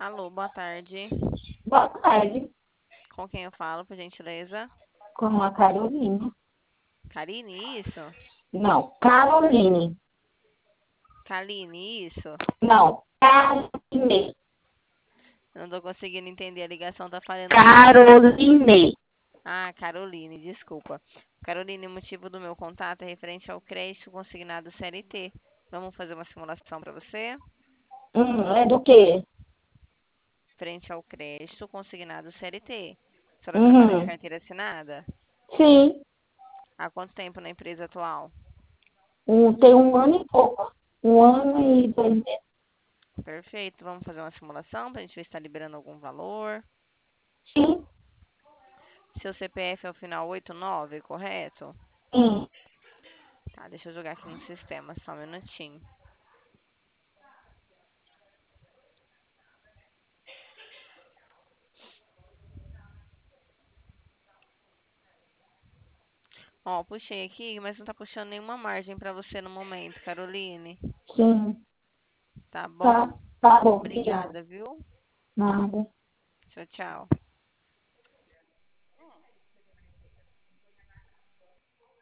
Alô, boa tarde. Boa tarde, Com quem eu falo, por gentileza? com a Carolina. Karine, isso? Não, Caroline. Kaline, isso? Não, Caroline. Não tô conseguindo entender, a ligação tá falhando um pouquinho. Caroline. Ah, Caroline, desculpa. Caroline, o motivo do meu contato é referente ao crédito consignado CLT. Vamos fazer uma simulação para você? É do quê? Frente ao crédito consignado CLT. A senhora trabalha de Uhum. carteira assinada? Sim, Há quanto tempo na empresa atual? tem um ano e pouco. Um ano e 2 meses. Perfeito, vamos fazer uma simulação para a gente ver se está liberando algum valor. Sim, Seu CPF é o final 89, correto? sim. Tá, deixa eu jogar aqui no sistema, só um minutinho. Ó, puxei aqui, mas não tá puxando nenhuma margem para você no momento, Caroline. Sim. Tá bom? Tá bom, obrigada. Obrigada, viu? Nada. Tchau, tchau.